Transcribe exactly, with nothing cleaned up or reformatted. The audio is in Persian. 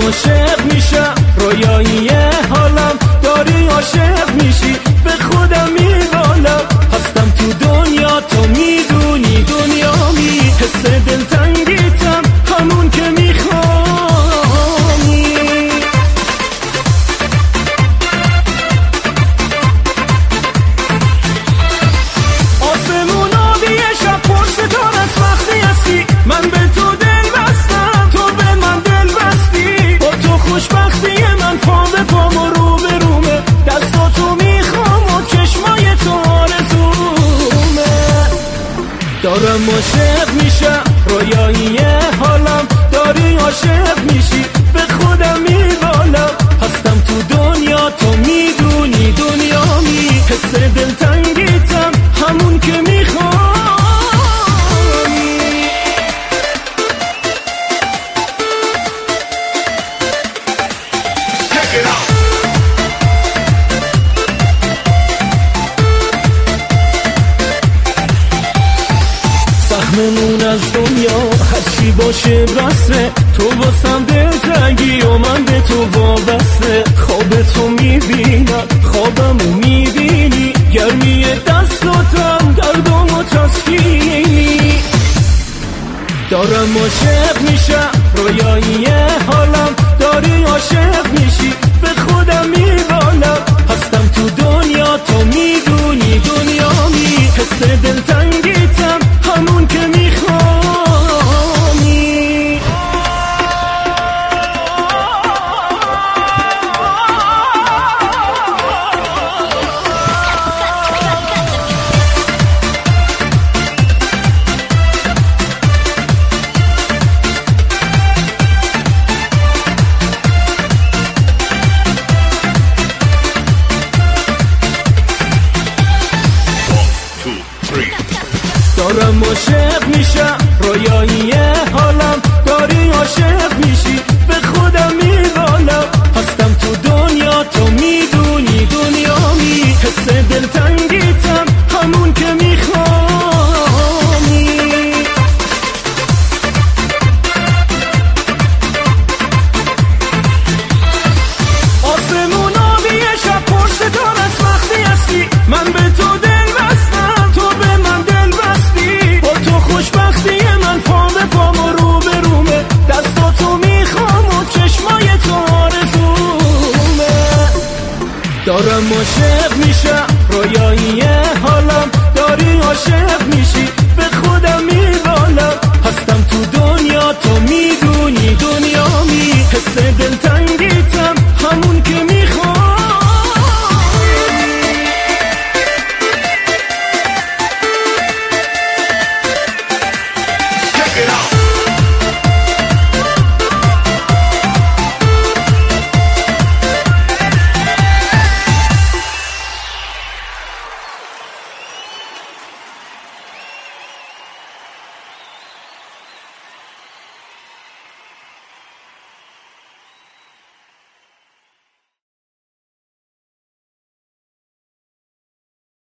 عاشق میشم، رویایی حالم داری عاشق میشی، به خودم میبالم هستم تو دنیا، تو میدونی دنیامی، حس دلتنگیتم همون که میخوانی. آسمون آبی شب پر ستاره است وقتی هستی، من به تو دل بستم، تو به من دل بستی، با تو خوشبختی من پا به پام و رو به رومه، دستاتو میخوام و چشمای تو آرزومه. دارم عاشق میشم، رویایی حالم داری عاشق میشی، به خودم میبالم هستم تو دنیا، تو میدونی دنیامی، حس دلتنگیتم همون که میخوام. سهممون از دنیا هرچی باشه بسه، تو واسم دلتنگی و من به تو وابسته، خواب تو میبینم خوابمو میبینی، گرمی دستاتم دردم و تسکینی. دارم عاشق میشم، رویایی حالم داری عاشق میشی، به خودم میبالم هستم تو دنیا، تو میدونی دنیامی، حس دلتنگیتم همون که میخوانی. دارم عاشق میشم، رویایی حالم داری عاشق میشی، به خودم میبالم هستم تو دنیا، تو میدونی دنیامی، حس دلتنگیتم همون که میخوانی. آسمون آبی شب پر ستاره است وقتی هستی، من به تو دل بستم، تو به من دل بستی، با تو خوشبختی من پا به پام و رو به رومه، دستاتو میخوام و چشمای تو آرزومه. دارم عاشق میشم، رویایی حالم داری عاشق میشی،